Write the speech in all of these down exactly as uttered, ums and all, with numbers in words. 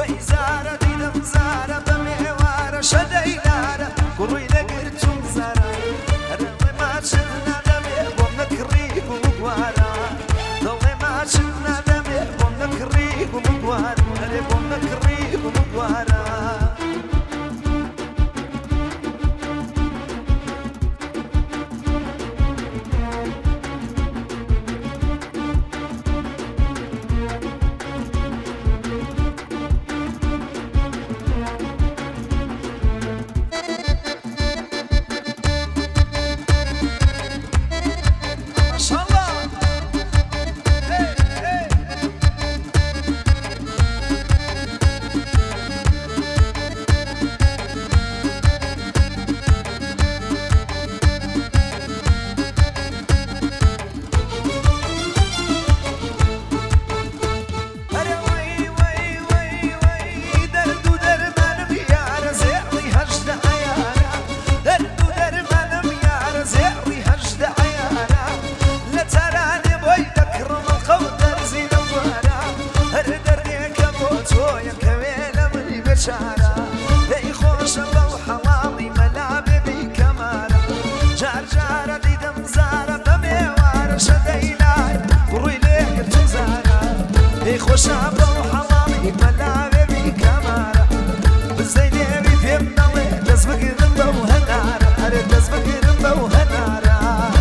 وەی زارە دیدەم زارە بە مێوارە شەدەیدارە کوڕی لەگرتوم زارە هەرەڵێ ماچن نادەمێ بۆم نەکڕی گوڵوگوارە دڵێ ماچن نادەمێ بۆم نەکڕی گوڵوگوارە هەرێ بۆم نەکڕی گوڵوگوارە دەی خۆشە بەو حەڵاڵی مەلا بێبی کەمارە جار جارە دیدەم زارە بە مێوارە شەدەیلار کوڕی لێگرتوم زارە دەی خۆشە بەو حەڵاڵی مەلا بێبی کەمارە بزەی نێوی پێم نەڵێ دەست بگرم بەو هەنارە هەرێ دەست بگرم بەو هەنارە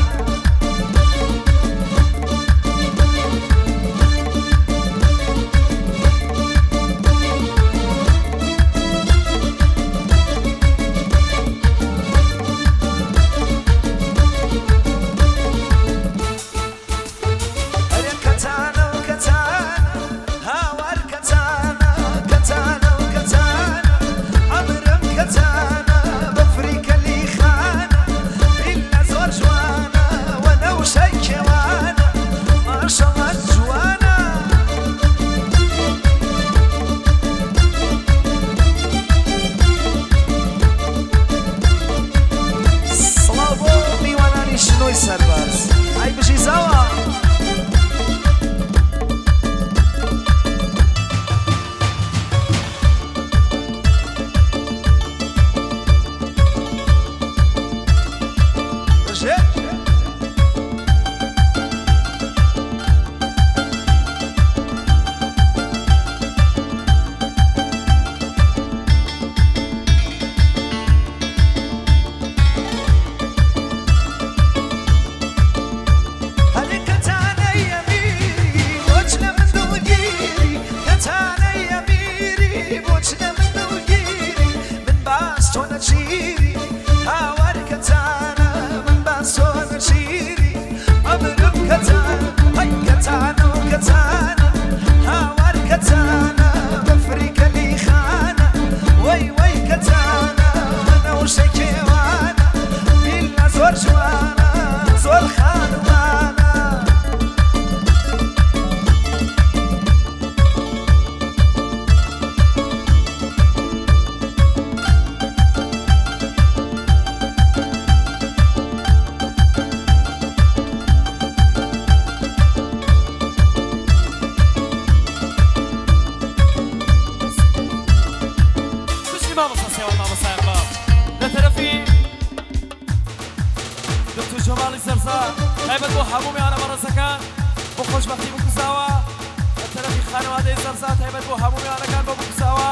تایبەت بۆ هەموومیانە بەڕێزەکان بۆ خۆشبەختی بکوساوە لە تەرەفی خانەوادەی سەرسا تایبەت بۆ هەموومیانەکان بۆ بکوساوە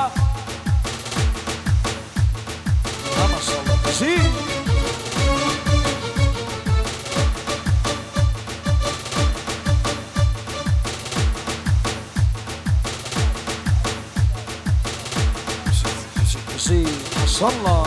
ماشاءالله بەشی بەشی ماشاءالله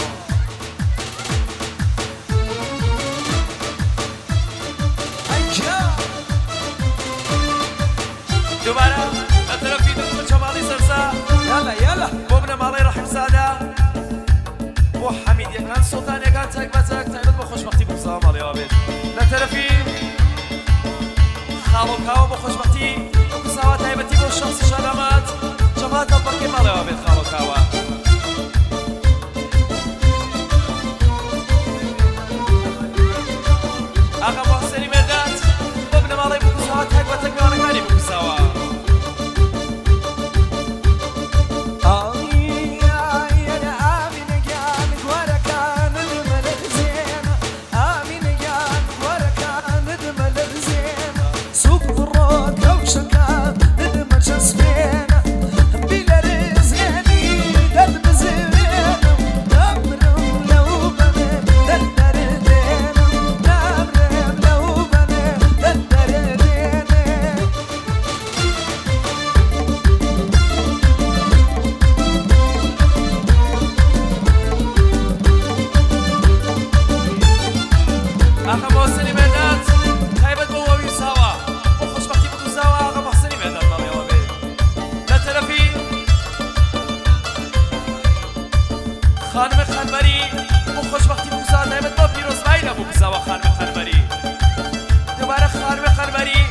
دوباره لە تەرەفی دکتۆر جەماڵی سەرسا یالا یالا بۆ بنەماڵەی ڕەحیمزادە بۆ حەمیدیەکان سوڵتانیەکان چەک بە چەک تایبەت بۆ خۆشبەختی بکوساوە ماڵیەوە بێت لە تەرەفی خاڵۆکاوە بۆ خۆشبەختی بکوساوە تایبەتی بۆ شەخسی شەلەمات جەماڵ دڵبەرکەی ماڵیەوە بێت خاڵۆکاوە ئاغا بۆ حسێنی مێرداد بۆ بنەماڵەی بکوساوە تایبەتە میوانەکانی بکوساوە آه ئاقا محسنی مێرداد تایبەت بۆ وەوی ساوە بۆ خۆشبەختی بتوزاوە ئاقا محسنی مێرداد ماڵیەوە بێ لە تەرەفی خانم خانبەری بۆ خۆشبەختی بوزا تایبەت بۆ پیرۆزبایلە بۆ بزاوە خانم خانبەری دووبارە خانم خانبەری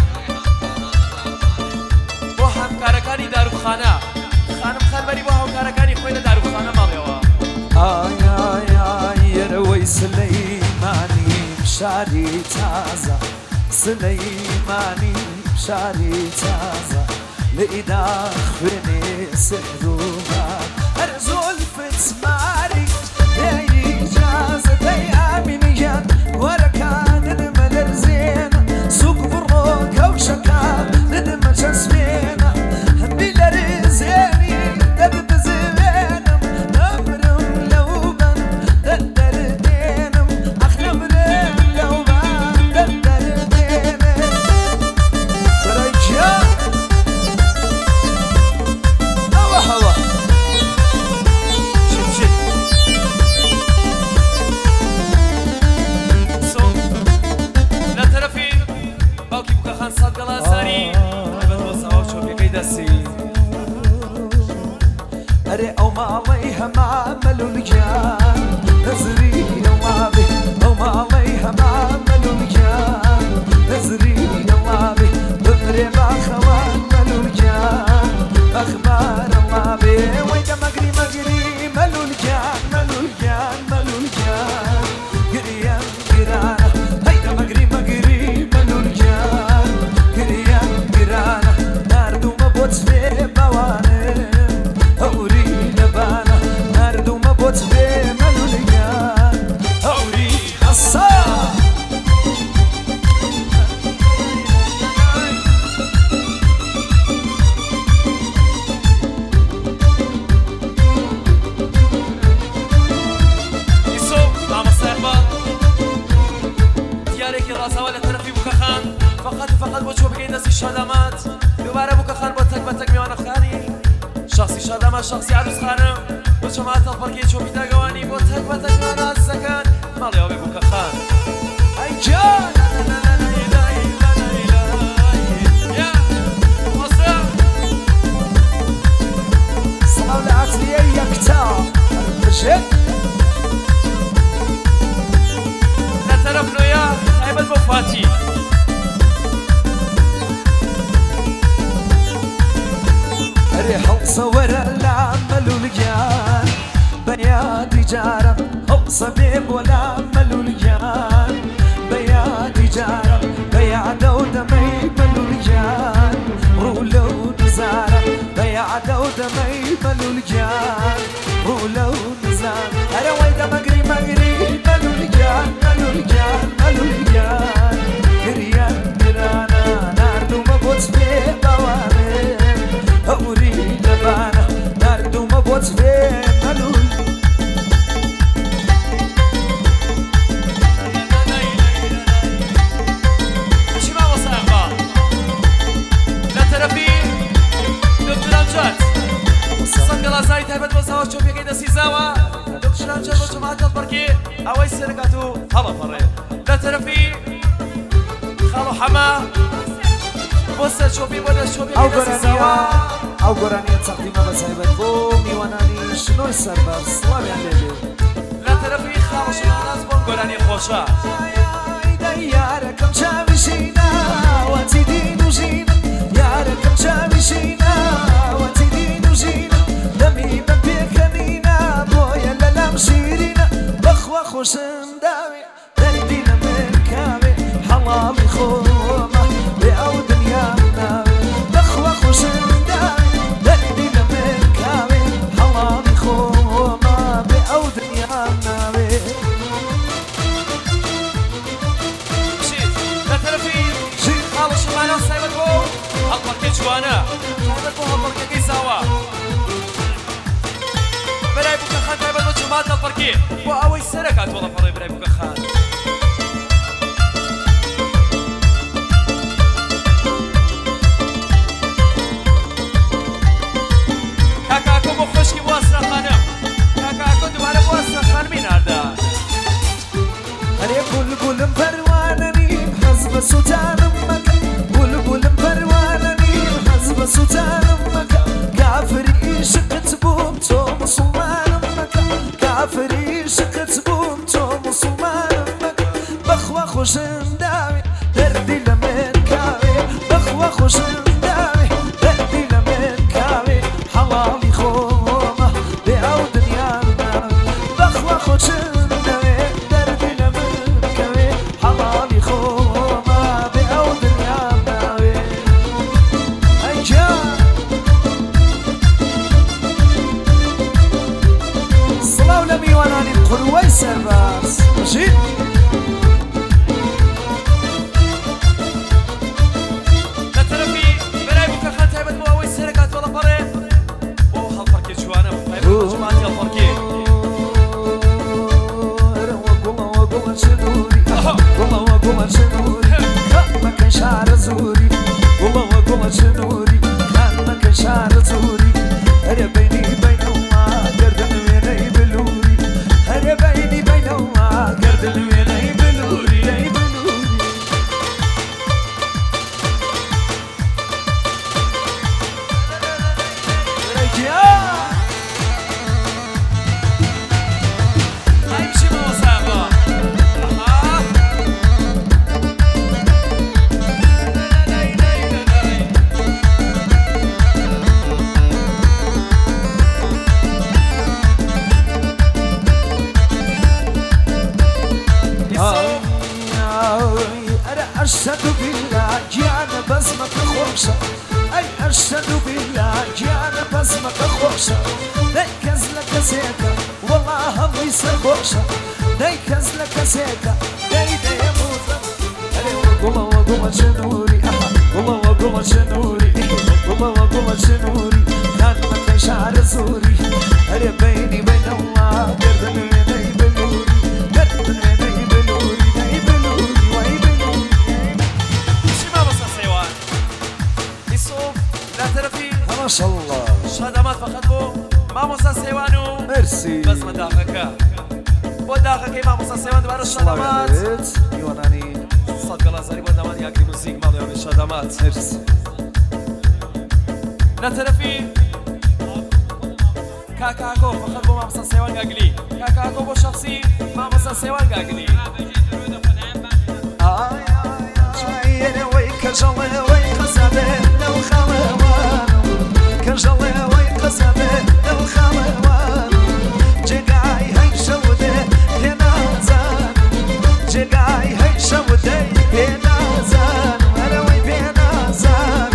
بۆ هەمکارەکانی داروخانە خانم خانبەری بۆ هاوکارەکانی خۆی لە داروخانە ماڵیەوە ئای ئای ئای ئەرەوەی سلەیمانی شاری تازە سلەیمانی شاری تازە لە ئیدا خوێنێ سحروما هەر زۆلفت ماری دەی ئیجازە دەی ئامینیان وەرەکانن مەلەرزێنە سووک بڕۆ کەوشەکان دنمە چەسبێنە هەمی لەرزێنی دەببزێنم نەمرم لەو بەن دەردەردێنم ئەخ نەمرم لەو بەن دەردەردێنم بەرەی گیان ئەوە هەوە لە تەرەفی باوکی بووکەخان سەدگەڵا زاری تایبەت بۆ ساوا و چۆپیەکەی دەستی ئەرێ ئەو ماڵەی هەما مەلولگیان نەزری ئەڵابێ ئەو ماڵەی هەما مەلولگیان نەزری ئەڵابێ بمرێ باخەوان مەلولگیان ئەخبار ئەڵابێ وەی دەمەگری مەگری مەلولگیان مەلولگیان مەلولگیان گریان گرانە هەی دەمەگری مەگری مەلولگیان گریان گرانە ناردوومە بۆ چێ باوانم هەوری لەبانە ناردوومە بۆ چێ مەلولگیان هەوری هەسا ئیسۆ مامۆستا ئەقبال دیارێکی ڕاستەوە لە تەرەفی بووکەخان فقط و فقط بۆ چۆپیەکەی دەستی شادامات دووبارە بووکەخان بۆ تەک بە تەک میوانەخانی شخصی شادامات شخصی عروسخانە بۆ چەمات تەڵپەرکەی چۆپی داگەوانی بۆ تەک بە تەک میوانە عزیزەکان ماڵیەوە بێ بووکەخان ئەی گیان سڵاو لە عەتریەی یەکتا بژێت لە تەرەف نوێیە تایبەت بۆ فاتی ئەرێ هەڵسە وەرە لە مەلولگیان بەیادی جارم هەڵسە بێ بۆ لە مەلولگیان بەیادی جارم بەیادە و دەمەی مەلولگیان ڕوو لەو نزارە بەیادە و دەمەی مەلولگیان ڕوو لەو نزان ئەرە وەی دەمەگری مەگری مەلولگیان مەلولگیان مەلولگیان گریان گرانە ناردوومە بۆ چێ باوانم هەوری لەبانە ناردوومە بۆ چێ مەلول چی مامۆستا ئەقبال لە تەرەفی دکتۆر ئەمجاد سەدگەڵا زاری تایبەت بۆ ساوا و چۆپیەکەی دەستی زاوە دکتۆر ئەمجاد بۆ چەمات تەڵپەرکێ ئەوەی سەرکات و هەڵەپەڕێ لە تەرەفی خاڵ و حەما بۆ سەر چۆپی بۆ دەست ئەو چۆپیەکەی دەستی گۆرانیە زاوە ئەو گۆرانیە تەقدیمە بە تایبەت بۆ میوانانی شنۆی سەربەر سڵاویان لێبێ لە تەرەفی خاڵ و شەماناز بۆ گۆرانی خۆشە یارەکەم چاویشینە وەتی دین و ژینە یارەکەم چاویشینە وەتی دین و ژینە دەمی بە پێکەنینە بۆیە لەلام شیرینە بەخوا خۆشم داوێ دەردی لە من کاوێ حەڵاڵی خۆمە بێ ئەو دنیام ناوێ بەخوا خۆشم داوێ دەردی لە من کاوێ حەڵاڵی خۆمە بێ ئەو دنیام ناوێ لە تەرەفی خاڵ و شەماناز تایبەت بۆ هەڵپەڕکێ جوانە تایبەت بۆ هەڵپەڕکێکەی زاوە بەلای بووکەخان تایبەت بۆ چەمات تەڵپەرکێ بۆ ئەوەی سەرەکات وەڵەپەڕێ بەلای بووکەخان کاکاکۆ بۆ خۆشکی بۆ ئەسراخانە کاکاکۆ دووبارە بۆ ئەسراخان میناردا هەرێ گول گولم عاشقت بوم تو مسلمانم مکە بەخوا خۆشم داوێ دەردی لە من کاوێ بەخوا خۆشم داوێ دەردی لە من کاوێ حەڵاڵی خۆمە بێ ئەو دنیام ناوێ بەخوا خۆشم داوێ دەردی لە من کەوێ حەڵاڵی خۆمە بێ ئەو دنیام ناوێ ئەیجا سڵاو لە میوانانی قوروەی سەرباز باشی أشهد بالله جانا بسمك خوشة أي أشهد بالله جانا بسمك خوشة ديكز لك سيكا والله هم يصير خوشة ديكز لك سيكا دي دي موزة والله وقوم شنوري والله وقوم شنوري والله وقوم شنوري كان مكان شعر زوري أري بيني بين الله قردن ويني بلوري قردن ويني بلوري ني بلوري وي بلوري ما شاء الله شادامات فقط بو مامۆستا سێوان و مرسی بەزمە داخەکە بۆ داخەکەی مامۆستا سێوان دوبارە شادامات میوانانی سەد گەڵازاری بۆ دامان یاگری موزیک ماڵیاوێ شادامات مرسی لە تەرەفی کاکاکۆ فقط بۆ مامۆستا سێوان گاگلی کاکاکۆ بۆ شەخسی مامۆستا سێوان گاگلی ئای ئای وەی کەژەڵێ وەی قەزەبێ لەو خەڵێوان کەژەڵێ وەی قەزەبێ لەو خەڵێوان جێگای هەی شەودێ پێ نازان جێگای هەی شەودەی پێ نازان هەرەوەی پێ نازان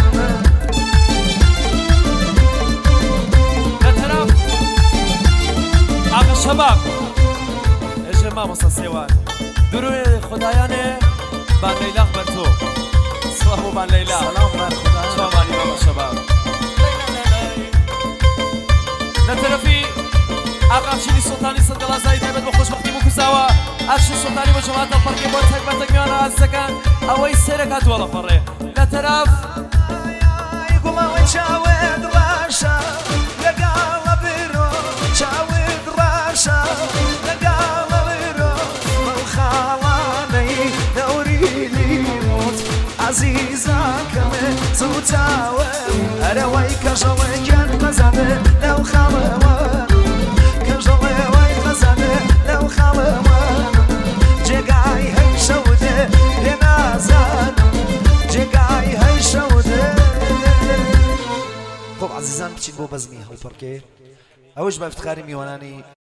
لە تەرەف ئاغا شەباب ئێژێ مامۆستا سێوان دروێ خودایانێ بان لەیلاق بەرتۆ سڵام و بان لەیلا سەلام بەر خودای چاوانی مامۆ شەباب لە تەرەفی ئاقا ئەفشینی سوڵتانی سەد گەڵازایی تایبەت بۆ خۆشبەختی بکوساوە ئەفشین سوڵتانی بۆ جەماعەتە فەرقی بۆ تەک بە تەک میوانە ئازیزەکان ئەوەی سێرەکە هاتووە لە فەڕێ لە تەرەف گوڵاوی چاوێت ڕاشە لەگاڵە برۆ چاوێت ڕاشە لەگاڵە برۆ بەو خاڵانەی دەوری لیموت عەزیزەکەمێ زوو چاوێ هەرەوەی کەژەڵێ گیان مەزەبێ لەو خاڵێوان کەژەڵێ وەی خەزەبێ لەو خاڵێوان جێگای هەی شەودێ پێ نازانم جێگای هەی شەودێ خۆ عەزیزان بچین بۆ بەزمی هەڵپەڕکێ ئەوش بە افتخاری میوانانی